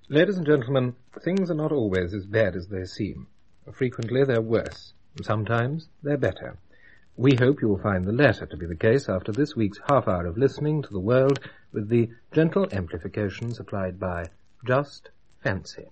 Ladies and gentlemen, things are not always as bad as they seem. Frequently they're worse, and sometimes they're better. We hope you will find the latter to be the case after this week's half hour of listening to the world with the gentle amplification supplied by Just Fancy.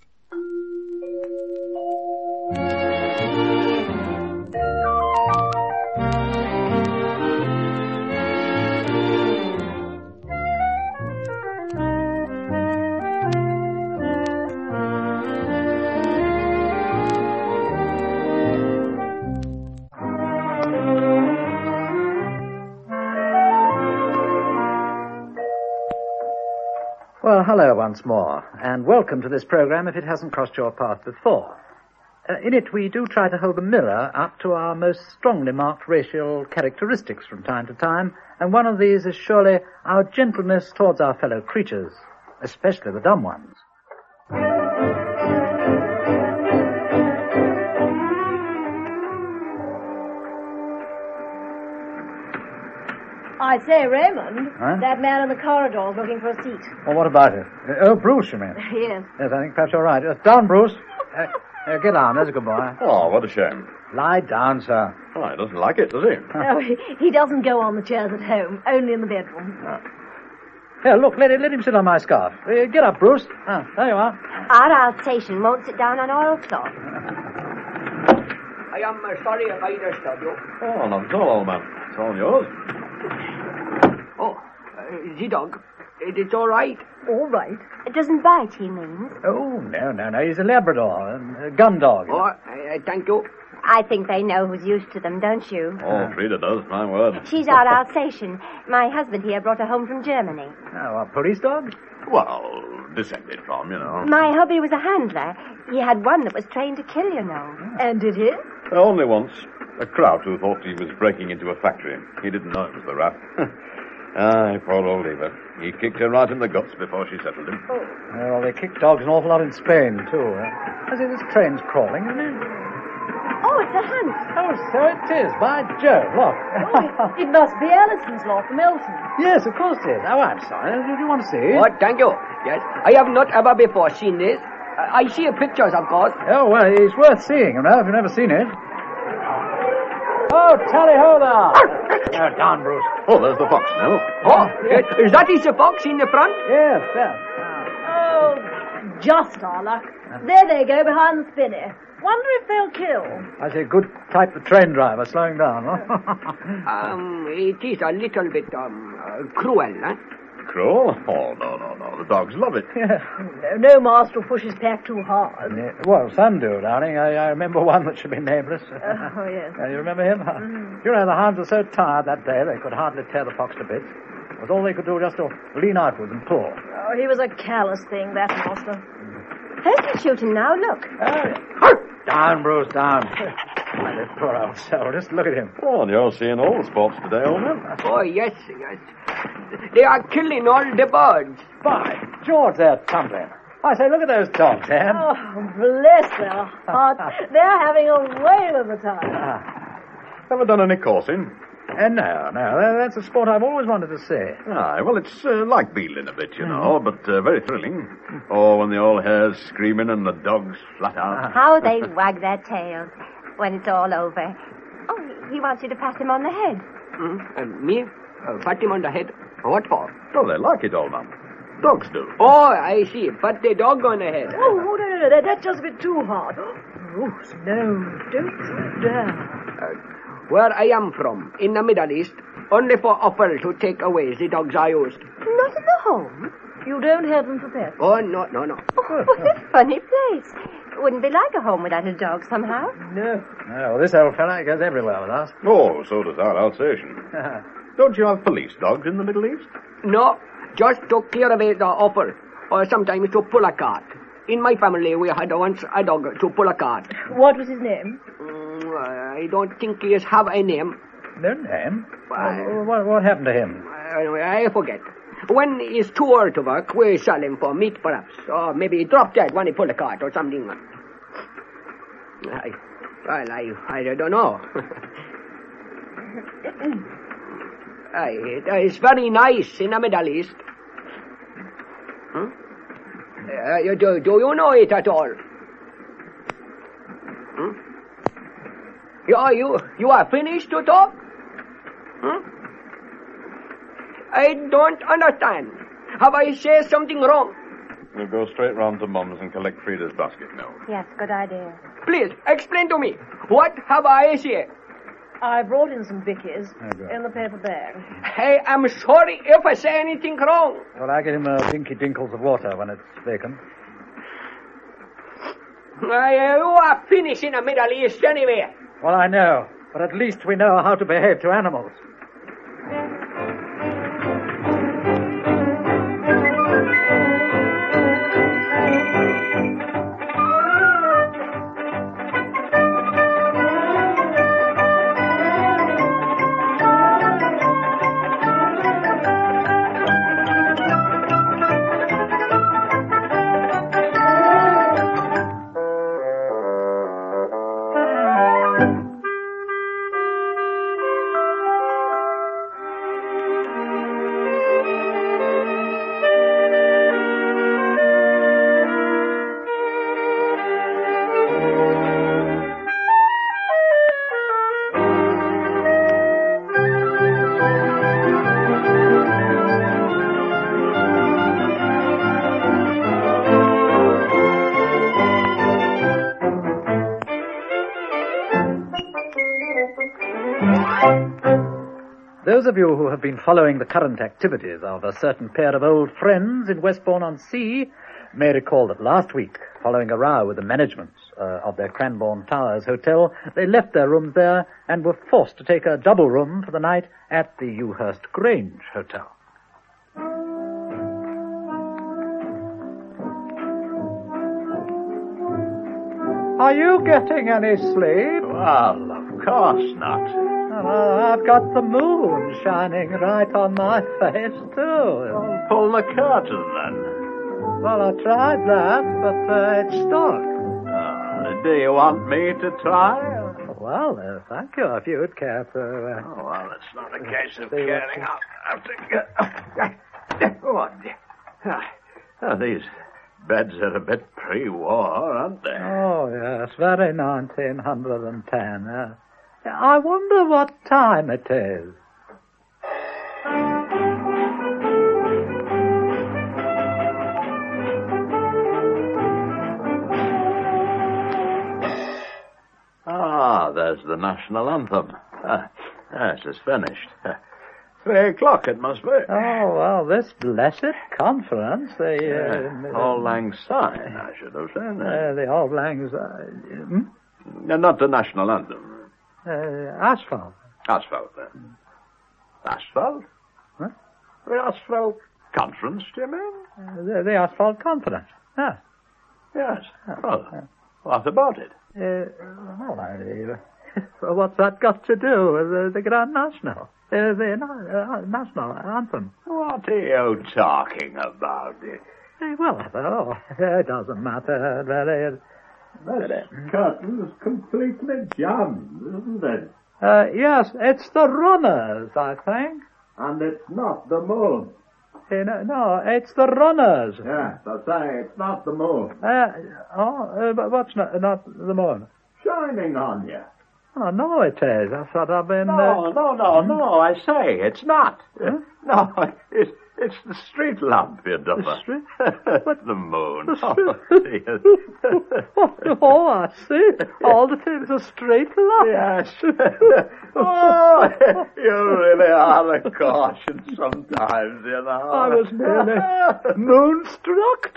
Well, hello once more, and welcome to this program if it hasn't crossed your path before. In it, we do try to hold the mirror up to our most strongly marked racial characteristics from time to time, and one of these is surely our gentleness towards our fellow creatures, especially the dumb ones. I say, Raymond, Huh? that man in the corridor is looking for a seat. Well, what about it? Bruce, you mean? Yes. Yes, I think perhaps you're right. Down, Bruce. Get down. There's a good boy. Oh, what a shame. Lie down, sir. Oh, he doesn't like it, does he? No, he doesn't go on the chairs at home, only in the bedroom. Here, look, let him sit on my scarf. Get up, Bruce. There you are. Our Alsatian won't sit down on oilcloth. I am sorry if I disturbed you. Oh, not at all, old man. It's all yours. Oh, the dog. It's all right. All right. It doesn't bite, he means. Oh, no. He's a Labrador, a gun dog. Oh, thank you. I think they know who's used to them, don't you? Oh, Frida does, my word. She's our Alsatian. My husband here brought her home from Germany. Oh, a police dog? Well, descended from, you know. My hubby was a handler. He had one that was trained to kill, you know. And did he? Only once. A Kraut who thought he was breaking into a factory. He didn't know it was the rat. Poor old Eva. He kicked her right in the guts before she settled him. Oh, well, they kick dogs an awful lot in Spain, too. I see this train's crawling, isn't it? Oh, it's a hunt. Oh, so it is. By Jove, look. Oh, it must be Allison's lot from Elton. Yes, of course it is. Oh, I'm sorry. Do you want to see it? Oh, thank you. Yes, I have not ever before seen this. I see pictures, of course. Oh, well, it's worth seeing, you know, if you've never seen it. Oh, tally-ho there. Down, Bruce. Oh, there's the fox now. Oh, yes. That is the fox in the front? Yes, yes. Oh, just our luck. There they go behind the spinney. Wonder if they'll kill. I see a good type of train driver slowing down. It is a little bit, cruel, huh? Cruel? Oh, no. The dogs love it. Yeah. No master will push his pack too hard. Well, some do, darling. I remember one that should be nameless. Oh, yes. You remember him? You know, the hounds were so tired that day they could hardly tear the fox to bits. It was all they could do just to lean outwards and pull. Oh, he was a callous thing, that master. Who's shooting now? Look. Down, Bruce, down. My poor old soul. Just look at him. Oh, and you're seeing all the sports today, old man. Oh, yes. They are killing all the birds. By George, they're tumbling. I say, look at those dogs, Anne. Oh, bless their hearts. They're having a whale of a time. Ever done any coursing? No. That's a sport I've always wanted to see. Aye, well, it's like beetling a bit, you know, but very thrilling. Oh, when the old hare's screaming and the dog's flat out. How they wag their tails when it's all over. Oh, he wants you to pat him on the head. Me? Pat him on the head? What for? Oh, they like it, old man. Dogs do. Oh, I see. Pat the dog on the head. Oh, no. That's just a bit too hard. Bruce, no, don't you dare. Where I am from, in the Middle East, only for offal to take away the dogs I used. Not in the home? You don't have them for pets? Oh, no. Oh, what a funny place. Wouldn't be like a home without a dog somehow. No. Well, this old fella goes everywhere with us. Oh, so does our Alsatian. Don't you have police dogs in the Middle East? No, just to clear away the offal, or sometimes to pull a cart. In my family, we had once a dog to pull a cart. What was his name? I don't think he have a name. No name? What happened to him? I forget. When he's too old to work, we sell him for meat, perhaps. Or maybe he drop dead when he pull a cart or something. I don't know. It's very nice in the Middle East. Do you know it at all? You are finished to talk? I don't understand. Have I said something wrong? We'll go straight round to Mum's and collect Frida's basket now. Yes, good idea. Please, explain to me. What have I said? I brought in some bickies in the paper bag. I am sorry if I say anything wrong. Well, I get him a dinky dinkles of water when it's vacant. You are finished in the Middle East anyway. Well, I know, but at least we know how to behave to animals. Those of you who have been following the current activities of a certain pair of old friends in Westbourne-on-Sea may recall that last week, following a row with the management of their Cranbourne Towers Hotel, they left their rooms there and were forced to take a double room for the night at the Ewhurst Grange Hotel. Are you getting any sleep? Well, of course not. I've got the moon shining right on my face, too. Well, pull the curtain, then. Well, I tried that, but it's stuck. Do you want me to try? Well, thank you, if you'd care to... Oh, well, it's not a case of caring. I'll have to get... Oh, dear. These beds are a bit pre-war, aren't they? Oh, yes, very 1910. I wonder what time it is. Ah, there's the national anthem. Yes, it's finished. 3 o'clock it must be. Oh, well, this blessed conference, Auld Lang Syne, I should have said. The Auld Lang Not the national anthem. Asphalt. Asphalt, then. Asphalt? What? The Asphalt Conference, do you mean? The Asphalt Conference, yes. Yes. Well, what about it? What's that got to do with the Grand National? The national anthem. What are you talking about? Well, it doesn't matter, really. This curtain's completely jammed, isn't it? Yes, it's the runners, I think. And it's not the moon. No, it's the runners. Yes, I say, it's not the moon. But what's not the moon? Shining on you. Oh, no, it is. I thought I've been... No, I say, it's not. Huh? No, it's the street lamp, you duffer. The street? What? The moon. Oh, I see. All the things are straight lamp. Yes. Oh, you really are a caution sometimes, you know. I was nearly moonstruck.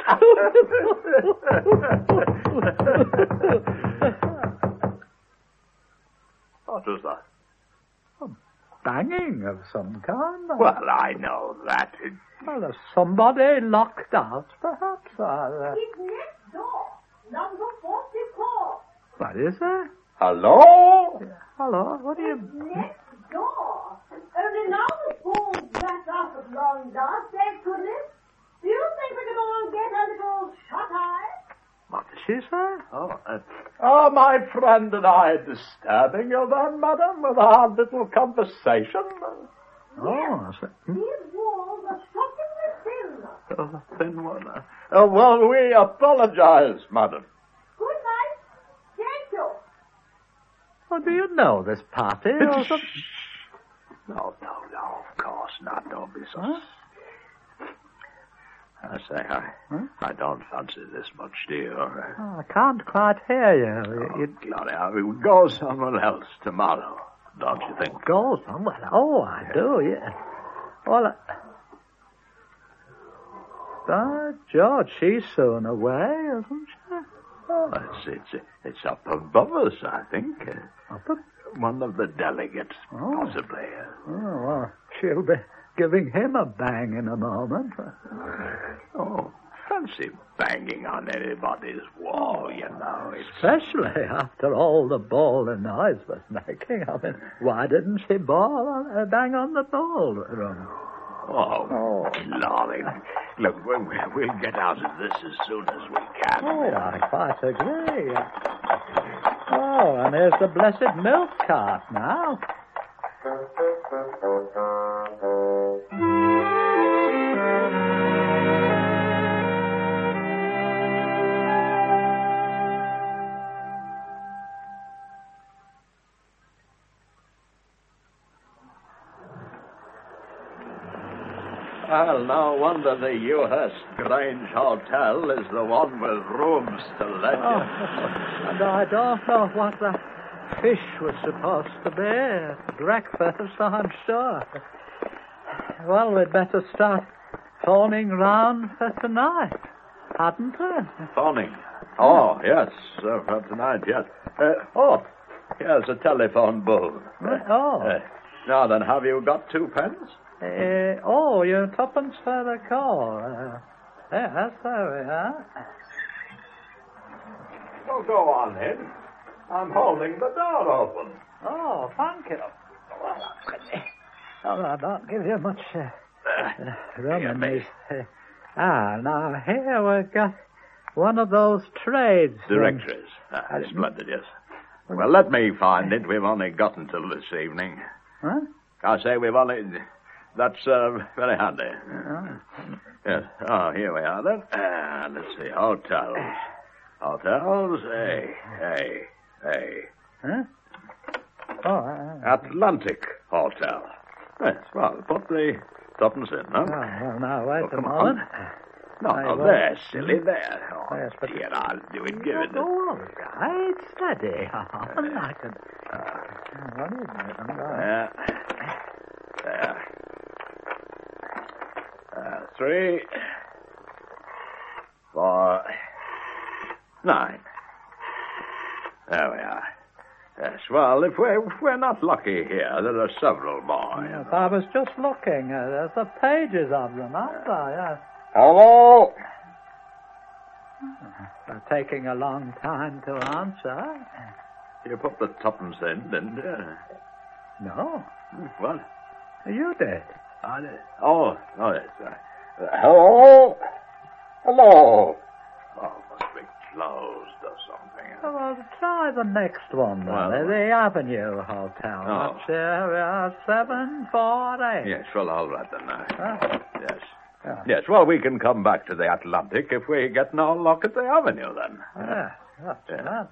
What was that? Banging of some kind. Well, I know that. Well, there's somebody locked out, perhaps. It's next door, number 44. What is that? Hello? Hello, what do you... Next door. Only now the phone's wrapped up with long dust, thank goodness. Do you think we can all get a little shut-eye? What did she say? Oh, my friend and I disturbing you then, madam, with our little conversation? Oh, I see. These walls are shockingly thin. Oh, thin one. Well, we apologize, madam. Good night. Thank you. Oh, do you know this party or something? No, of course not. Don't be so... I say, I don't fancy this much, do you? Oh, I can't quite hear you. Glory, I will go somewhere else tomorrow, don't you think? Go somewhere? Oh, I do, yeah. Well, George, she's soon away, isn't she? Oh, it's up above us, I think. Up above? One of the delegates, possibly. Oh, well, she'll be giving him a bang in a moment. Oh, fancy banging on anybody's wall, you know. Especially after all the bawling noise was making. I mean, why didn't she bang on the ballroom? Oh, Lolly. Look, we'll get out of this as soon as we can. Oh, I quite agree. Oh, and there's the blessed milk cart now. Well, no wonder the U.S. Grange Hotel is the one with rooms to let you. And I don't know what the fish was supposed to be. Breakfast, I'm sure. Well, we'd better start phoning round for tonight, hadn't we? Phoning? Oh, yes, for tonight, yes. Here's a telephone booth. Now then, have you got 2 pence? You're 2pence for the call. Yes, there we are. Well, go on in. I'm holding the door open. Oh, thank you. Well, I don't give you much room in these. Now, here we've got one of those trades. Directories. Splendid, yes. Well, let me find it. We've only got until this evening. Huh? I say we've only... That's very handy. Yes. Oh, here we are, then. Let's see. Hotels. Huh? Atlantic Hotel. Yes, well, put the 2pence in, huh? Well, now, wait a moment. No, there, silly, there. Oh, yes, but dear, I'll do it. Give it. All right, steady. I can... What is it? There. 3, 4, 9. There we are. Yes, well, if we're not lucky here, there are several more. Yes, I was just looking. There's the pages of them, aren't there? Yes. Hello? They're taking a long time to answer. You put the 2pence in, didn't you? No. What? You did. I did. Oh, yes. Hello? Oh, must be closed or something. Well, try the next one, then. Well, the Avenue Hotel. Oh. That's 748. Yes, well, all right then. Huh? Yes. Yeah. Yes, well, we can come back to the Atlantic if we get no luck at the Avenue, then. That's that.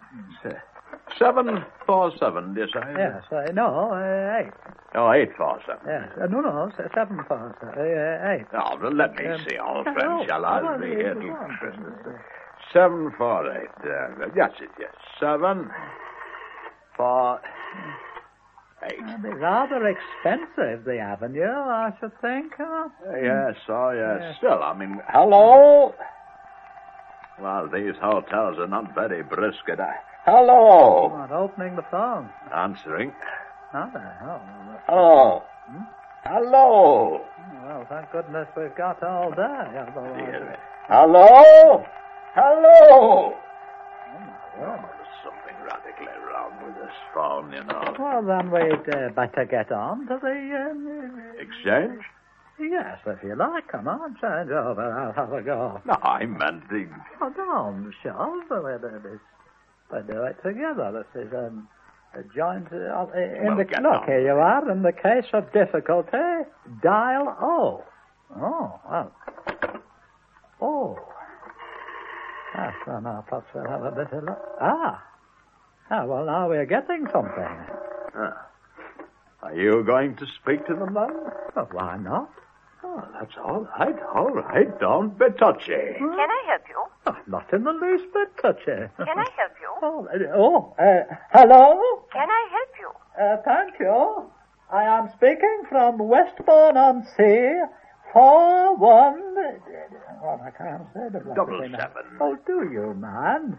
747, do you say? Yes, 8. Oh, 847. Yes, no, 747. 8. Oh, well, let me see, old friend, shall I? Be here till Christmas. 748. That's it, yes. 7, 4, 8. It'd be rather expensive, the Avenue, I should think. Huh? Yes, yes. Still, I mean, hello? Well, these hotels are not very brisk at all. Hello? Not opening the phone. Answering. Not Hello? Hello? Well, thank goodness we've got all day. Hello? Hello? There's something radically wrong with this phone, you know. Well, then we'd better get on to the... Exchange? Yes, if you like. Come on, change over. I'll have a go. No, I meant the... Oh, don't shove. We do it together. This is a joint... Look, here you are. In the case of difficulty, dial O. Oh, well. Oh. Ah, well, now perhaps we'll have a bit of luck. Well, now we're getting something. Are you going to speak to them then? Well, why not? Oh, that's all right, all right. Don't be touchy. Can I help you? Oh, not in the least bit touchy. Can I help you? Hello? Can I help you? Thank you. I am speaking from Westbourne-on-Sea, 41... Well, I can't say the bloody thing now. 777. Oh, do you, man?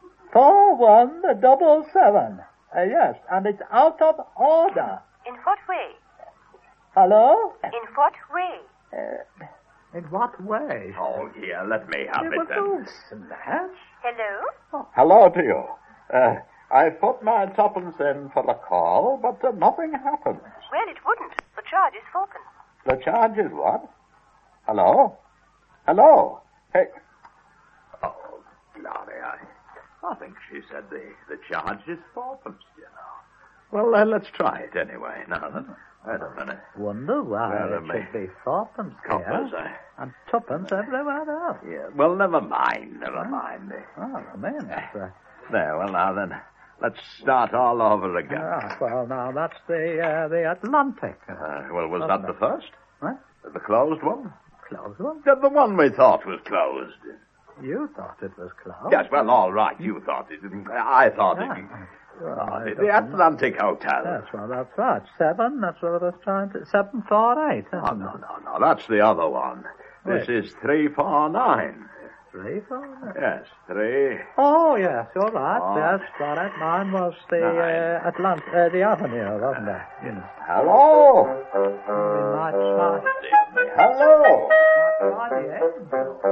4177. Yes, and it's out of order. In what way? Hello? In what way? In what way? Oh, here, let me have it then. Don't snatch. Hello? Hello to you. I put my tuppence in for the call, but nothing happened. Well, it wouldn't. The charge is fourpence. The charge is what? Hello? Hello? Hey. Oh, glory, I think she said the charge is fourpence, you know. Well, let's try it anyway. Now, wait a minute. Wonder why Well, it should be fourpence Coppers, here and tuppence everywhere else. Yeah, well, never mind. Oh, I mean, There, well, now then, let's start all over again. well, now, that's the Atlantic. Well, was that the first? What? The closed one? Closed one? The one we thought was closed. You thought it was closed? Yes, well, all right, you thought it. I thought it. The Atlantic Hotel. That's right. 7, that's what I was trying to... 748. No, that's the other one. This is 349. 349? Yes, 3. Oh, yes, you're right. Oh. Yes, got it. Mine was the the Avenue, wasn't it? Yes. Hello? We might try... Hello? Try the end.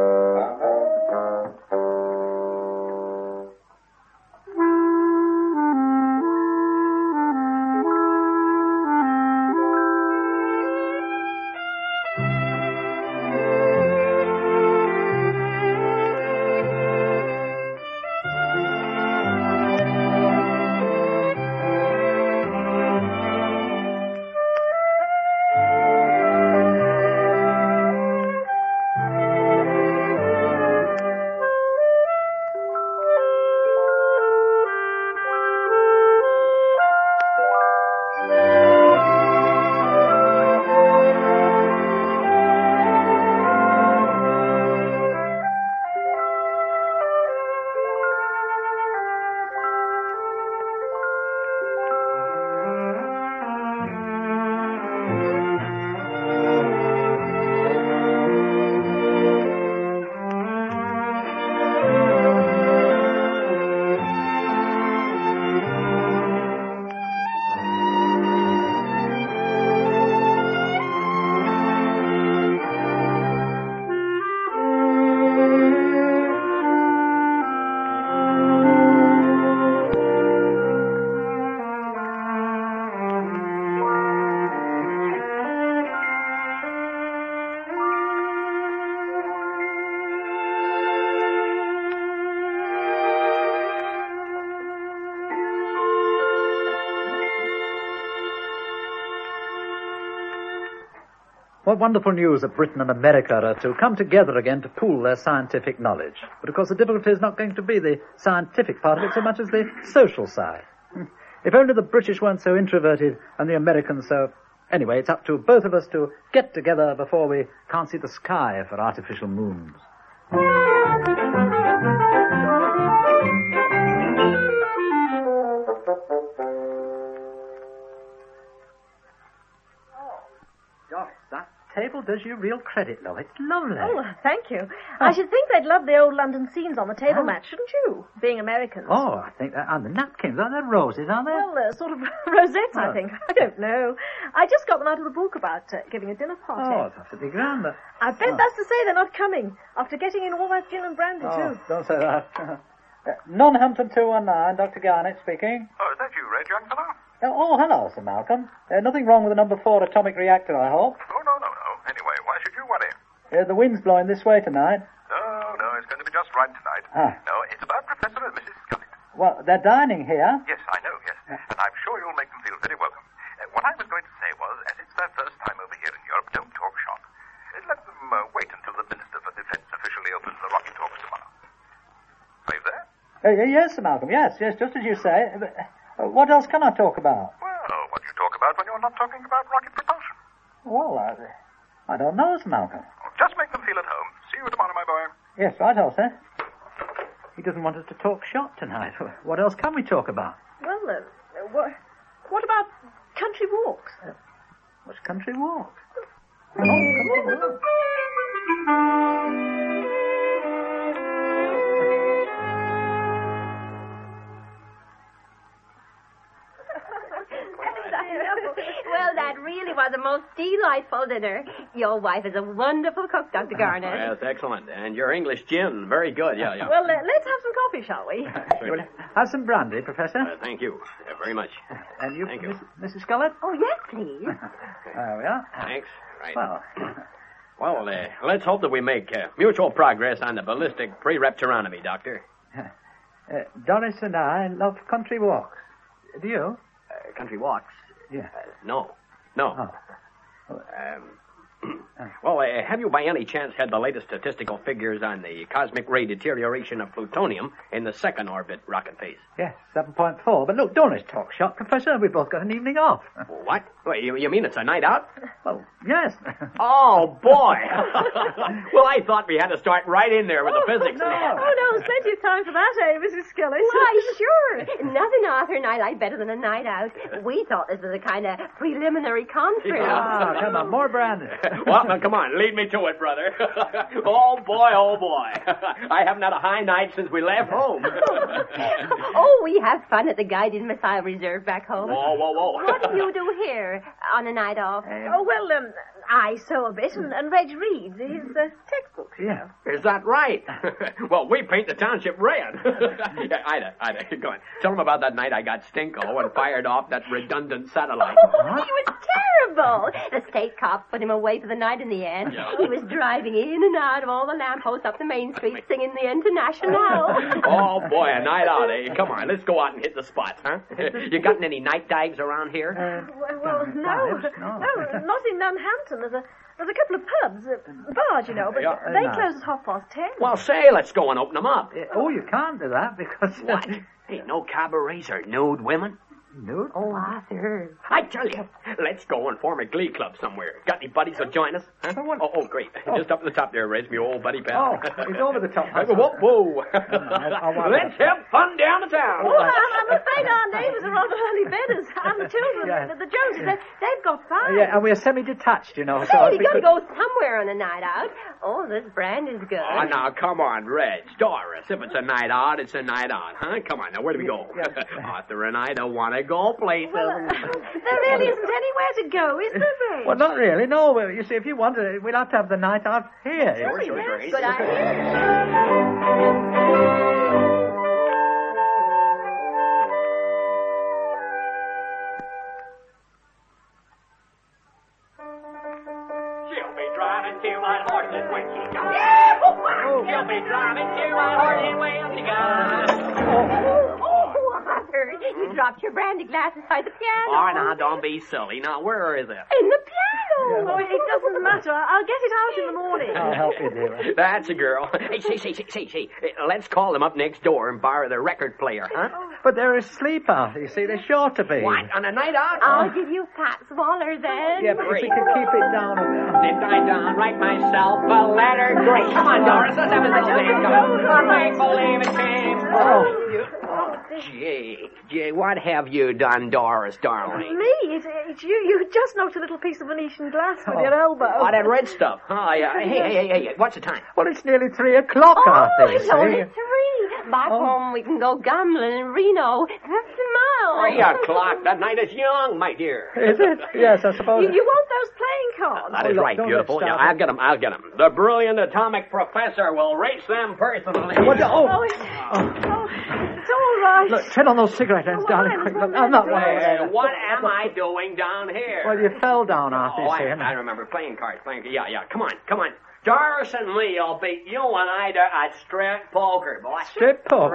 What wonderful news that Britain and America are to come together again to pool their scientific knowledge. But of course the difficulty is not going to be the scientific part of it so much as the social side. If only the British weren't so introverted and the Americans so... Anyway, it's up to both of us to get together before we can't see the sky for artificial moons. Table does you real credit, love. It's lovely. Oh, thank you. I should think they'd love the old London scenes on the table mat, shouldn't you? Being Americans. Oh, I think that... And the napkins, aren't they roses, aren't they? Well, sort of rosettes, I think. I don't know. I just got them out of the book about giving a dinner party. Oh, it's absolutely grand. I bet that's to say they're not coming, after getting in all that gin and brandy, too. Don't say that. Nonhampton 219, Dr. Garnett speaking. Oh, is that you, Red, young fellow? Oh, hello, Sir Malcolm. Nothing wrong with the number 4 atomic reactor, I hope. Oh, no. Anyway, why should you worry? The wind's blowing this way tonight. No, it's going to be just right tonight. No, it's about Professor and Mrs. Scullett. Well, they're dining here. Yes, I know, yes. And I'm sure you'll make them feel very welcome. What I was going to say was, as it's their first time over here in Europe, don't talk shop. Let them wait until the Minister for Defence officially opens Yes, Sir Malcolm, yes, just as you say. What else can I talk about? Well, what do you talk about when you're not talking about rocket propulsion? Well, I don't know, Sir Malcolm. Just make them feel at home. See you tomorrow, my boy. Yes, right, sir. He doesn't want us to talk shop tonight. What else can we talk about? Well, what about country walks? What's country walk? Oh, country walk. Well, that really was a most delightful dinner. Your wife is a wonderful cook, Dr. Garner. Yes, excellent. And your English gin, very good. Yeah. Well, let's have some coffee, shall we? Well, have some brandy, Professor. Thank you very much. And you, Thank you. Mrs. Scullett? Oh, yes, please. There we are. Thanks. Right. Well, Let's hope that we make mutual progress on the ballistic pre-reptironomy, Doctor. Doris and I love country walks. Do you? Country walks? Yeah. No. Oh. Well, have you by any chance had the latest statistical figures on the cosmic ray deterioration of plutonium in the second orbit rocket phase? Yes, 7.4. But look, don't let's talk shop, Professor. We've both got an evening off. What? Wait, you mean it's a night out? Well, yes. Oh, boy. Well, I thought we had to start right in there with the physics. No. Oh, no, there's plenty of time for that, Mrs. Skillis? Why, sure. Nothing Arthur and I like better than a night out. We thought this was a kind of preliminary conference. Ah, come on, more brandy. Well, now, come on, lead me to it, brother. Oh, boy. I haven't had a high night since we left home. Oh, we have fun at the Guided Missile Reserve back home. Whoa. What do you do here on a night off? Oh, well, I sew a bit, and Reg reads his textbooks. Yeah. Is that right? Well, we paint the township red. Yeah, Ida, go on. Tell them about that night I got stinko and fired off that redundant satellite. Oh, he was terrible. The state cop put him away for the night in the end. Yeah. He was driving in and out of all the lampposts up the main street singing the Internationale. Oh, boy, a night out, eh? Come on, let's go out and hit the spots, huh? You gotten any night dives around here? Well, no, not in Manhattan. There's a couple of pubs, bars, you know, but they close at 10:30. Well, say, let's go and open them up. Oh, you can't do that because... What? Hey, no cabarets or nude women? Nude? Oh, Arthur. I tell you, let's go and form a glee club somewhere. Got any buddies who'll join us? Huh? Oh, great. Just up at the top there, Reg, my old buddy pal. Oh, he's over the top. Whoa. Let's have fun down the town. Oh, I'm afraid our neighbours are rather early bedders. And the children, the Joneses, they've got fire. Yeah, and we're semi-detached, you know. Hey, you gotta go somewhere on a night out. Oh, this brand is good. Oh, now, come on, Reg. Doris, if it's a night out, it's a night out, huh? Come on, now, where do we go? Arthur and I don't want to go places. Well, there really isn't anywhere to go, is there, Ray? Well, not really, no. Well, you see, if you want to, we'll have to have the night out here. Sure. Good idea. She'll be driving 2 white horses when she comes. She'll be driving 2 white horses when she comes. Oh, Arthur, you dropped your brandy glass inside the piano. Oh, now, don't be silly. Now, where is it? In the piano. Oh, it doesn't matter. I'll get it out in the morning. I'll help you, dear. That's a girl. Hey, say. Let's call them up next door and borrow their record player, huh? But they're asleep out, you see. They're sure to be. What, on a night out? I'll give you Pat Waller then. Yeah, but if we could keep it down a bit. Did I downright myself a letter? Great. Come on, Doris. Let's have a little thing. I believe it came. Gee, what have you done, Doris, darling? Me? It's you. You just knocked a little piece of Venetian glass with your elbow. Oh, that red stuff. Huh? Yeah. Hey, what's the time? Well, it's nearly 3 o'clock, Arthur. It's only 3. Back home we can go gambling in Reno. 50 miles. 3 o'clock. That night is young, my dear. Is it? Yes, I suppose. You want those playing cards? That is look, right, don't beautiful. get Yeah, started. I'll get them. The brilliant atomic professor will race them personally. What? It's all right. Look, turn on those cigarette ends, darling. Ryan, Quick, it's look, I'm not one of Hey, those. what am I doing down here? Well, you fell down, Arthur. Oh, you see, I remember playing cards. Yeah. Come on. Doris and Lee will beat you and Ida at strip poker, boy. Strip poker.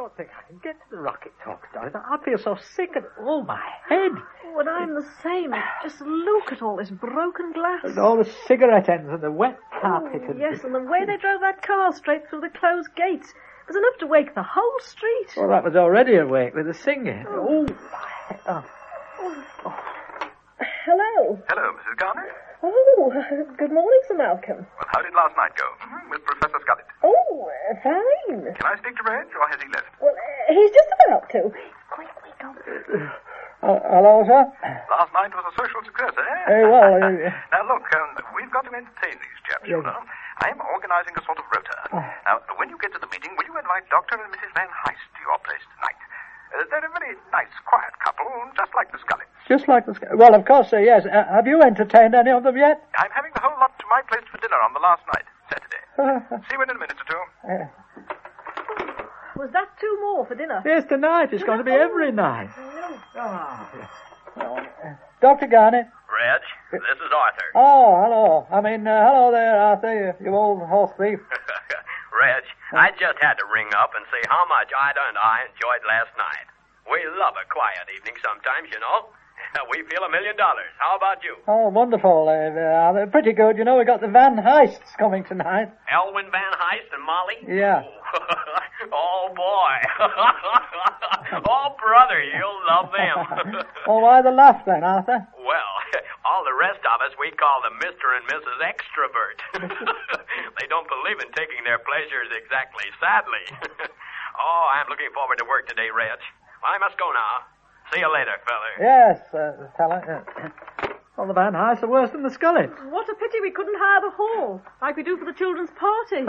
don't think I can get to the Rocket Talks, Dorothy. I feel so sick and my head. Oh, and I'm the same. Just look at all this broken glass. And all the cigarette ends and the wet carpet. Oh, yes, and the way they drove that car straight through the closed gates. It was enough to wake the whole street. Well, that was already awake with the singing. Oh. Hello. Hello, Mrs. Garner. Oh, good morning, Sir Malcolm. Well, how did last night go? With Professor Scullett? Oh, fine. Can I speak to Reg, or has he left? Well, he's just about to. Quick, go. Hello, sir? Last night was a social success, eh? Now, look, we've got to entertain these chaps, you know. I'm organizing a sort of rota. Now, when you get to the meeting, will you invite Dr. and Mrs. Van Heist to your place tonight? They're a very nice, quiet couple, just like the Scullets. Just like the Scullets? Well, of course, sir, yes. Have you entertained any of them yet? I'm having the whole lot to my place for dinner on the last night, Saturday. See you in a minute or two. Was that 2 more for dinner? Yes, tonight. It's going to be every night. Dr. Garnett. Reg, this is Arthur. Oh, hello. Hello there, Arthur, you old horse thief. Reg, I just had to ring up and say how much Ida and I enjoyed last night. We love a quiet evening sometimes, you know. We feel $1 million. How about you? Oh, wonderful. They're pretty good. You know, we got the Van Heists coming tonight. Elwin Van Heist and Molly? Yeah. Oh, boy. Oh, brother, you'll love them. Oh, why the laugh then, Arthur? Well, all the rest of us we call them Mr. and Mrs. Extrovert. They don't believe in taking their pleasures exactly sadly. Oh, I'm looking forward to work today, Reg. Well, I must go now. See you later, feller. Yes, fella. Well, the Van Heists are worse than the Scullets. What a pity we couldn't hire the hall, like we do for the children's party.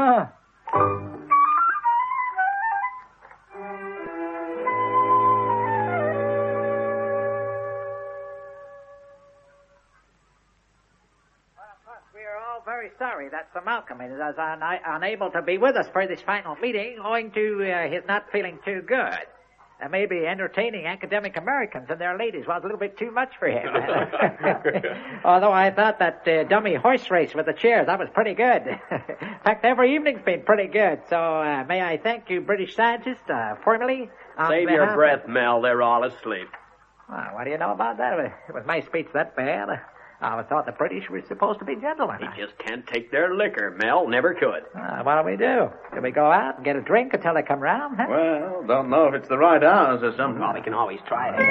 Very sorry that Sir Malcolm is unable to be with us for this final meeting owing to his not feeling too good. Maybe entertaining academic Americans and their ladies was a little bit too much for him. Although I thought that dummy horse race with the chairs, that was pretty good. In fact, every evening's been pretty good. So may I thank you, British scientists, formally. Save your breath, Mel. They're all asleep. Well, what do you know about that? It was my speech that bad. I always thought the British were supposed to be gentlemen. He just can't take their liquor. Mel never could. What do we do? Do we go out and get a drink until they come round? Huh? Well, don't know if it's the right hours or something. Well, we can always try it.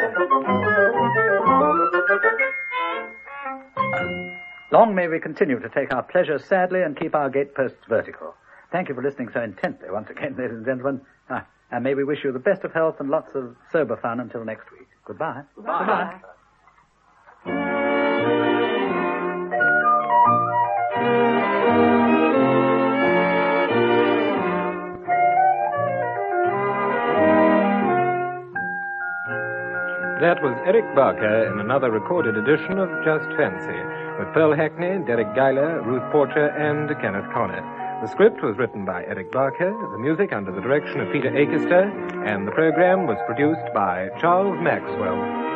Long may we continue to take our pleasure sadly and keep our gateposts vertical. Thank you for listening so intently once again, ladies and gentlemen. And may we wish you the best of health and lots of sober fun until next week. Goodbye. Bye. That was Eric Barker in another recorded edition of Just Fancy, with Pearl Hackney, Derek Geiler, Ruth Porcher, and Kenneth Conner. The script was written by Eric Barker, the music under the direction of Peter Akerster, and the program was produced by Charles Maxwell.